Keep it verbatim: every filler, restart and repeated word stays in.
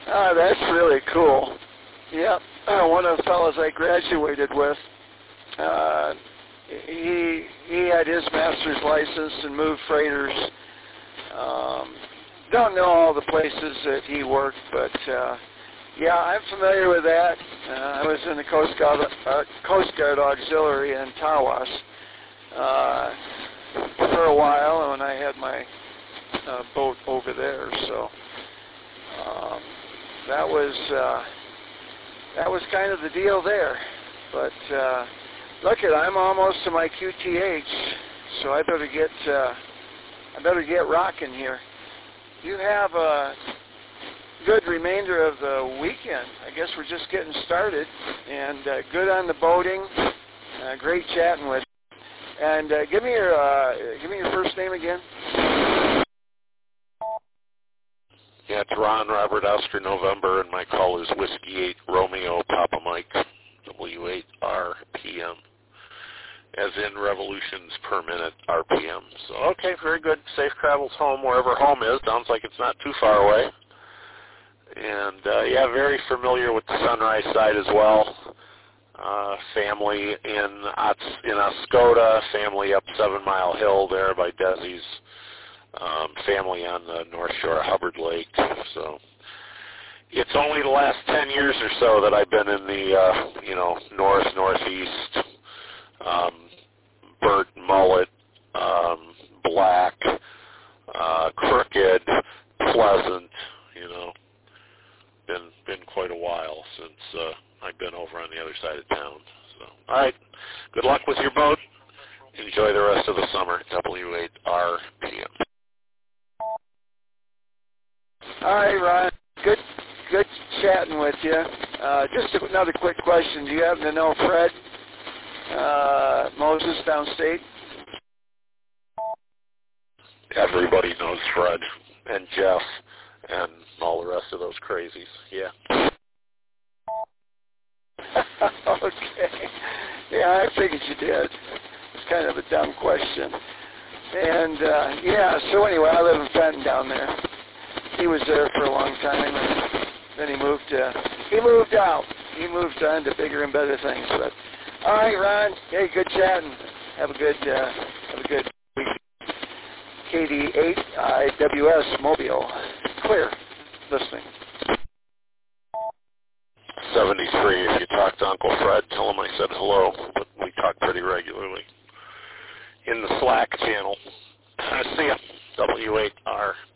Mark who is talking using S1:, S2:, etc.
S1: Ah, that's really cool. Yep. Uh, one of the fellows I graduated with, uh, he he had his master's license and moved freighters. Um, don't know all the places that he worked, but uh, yeah, I'm familiar with that. Uh, I was in the Coast Guard, uh, Coast Guard Auxiliary in Tawas uh, for a while when I had my uh, boat over there. So um, that was uh, that was kind of the deal there. But uh, look at, I'm almost to my Q T H, so I better get uh, I better get rocking here. You have a good remainder of the weekend. I guess we're just getting started, and uh, good on the boating. Uh, great chatting with you. And uh, give me your uh, give me your first name again.
S2: Yeah, it's Ron Robert Oscar November, and my call is Whiskey eight Romeo Papa Mike W eight R P M, as in revolutions per minute R P M. So okay, very good. Safe travels home wherever home is. Sounds like it's not too far away. And uh, yeah, very familiar with the Sunrise side as well. Uh, family in in Oscoda, family up Seven Mile Hill there by Desi's, um, family on the North Shore of Hubbard Lake. So it's only the last ten years or so that I've been in the uh, you know north northeast, um, Burt, Mullet, um, Black, uh, Crooked, Pleasant, you know. Been been quite a while since uh, I've been over on the other side of town. So, all right. Good luck with your boat. Enjoy the rest of the summer. W eight R P M.
S1: All right, Ron. Good good chatting with you. Uh, just another quick question. Do you happen to know Fred uh, Moses downstate?
S2: Everybody knows Fred and Jeff and all the rest of those crazies. Yeah.
S1: Okay. Yeah, I figured you did. It's kind of a dumb question. And, uh, yeah, so anyway, I live in Fenton down there. He was there for a long time, and then he moved, uh, he moved out. He moved on to bigger and better things. But, all right, Ron, hey, good chatting. Have a good, uh, have a good week. K D eight I W S Mobile. Clear. Listening.
S2: seventy-three, if you talk to Uncle Fred, tell him I said hello, but we talk pretty regularly in the Slack channel. See ya. W eight R